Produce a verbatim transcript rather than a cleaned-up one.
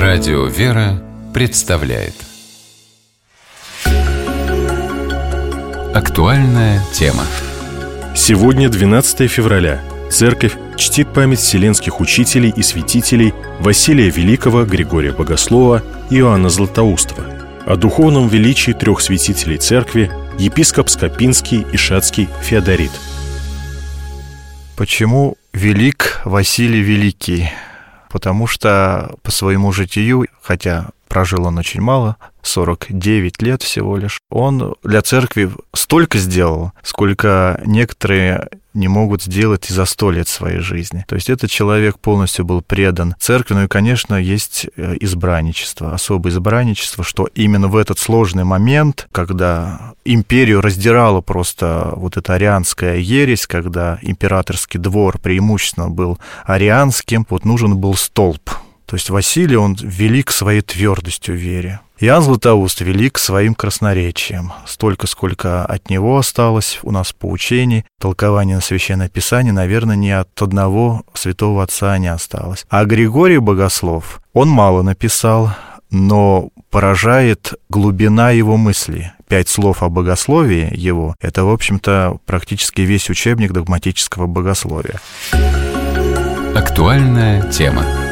Радио «Вера» представляет актуальная тема. Сегодня двенадцатое февраля. Церковь чтит память вселенских учителей и святителей Василия Великого, Григория Богослова и Иоанна Златоустова. О духовном величии трех святителей церкви епископ Скопинский и Шацкий Феодорит. Почему велик Василий Великий? Потому что по своему житию, хотя прожил он очень мало, сорок девять лет всего лишь, он для церкви столько сделал, сколько некоторые не могут сделать и за сто лет своей жизни. То есть этот человек полностью был предан церкви. Ну и, конечно, есть избранничество, особое избранничество, что именно в этот сложный момент, когда империю раздирала просто вот эта арианская ересь, когда императорский двор преимущественно был арианским, вот нужен был столб. То есть Василий, он велик своей твердостью в вере. Иоанн Златоуст велик своим красноречием. Столько, сколько от него осталось у нас поучений, толкования на Священное Писание, наверное, ни от одного святого отца не осталось. А Григорий Богослов, он мало написал, но поражает глубина его мысли. Пять слов о богословии его — это, в общем-то, практически весь учебник догматического богословия. Актуальная тема.